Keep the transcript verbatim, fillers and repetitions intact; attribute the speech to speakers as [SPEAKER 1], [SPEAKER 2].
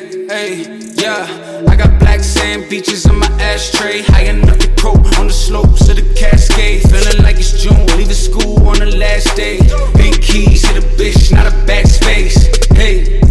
[SPEAKER 1] hey, yeah. I got black sand beaches on my ashtray, high enough to croak on the slopes of the Cascade. Feeling like it's June, leaving school on the last day. Big keys, hit a bitch, not a backspace. Hey.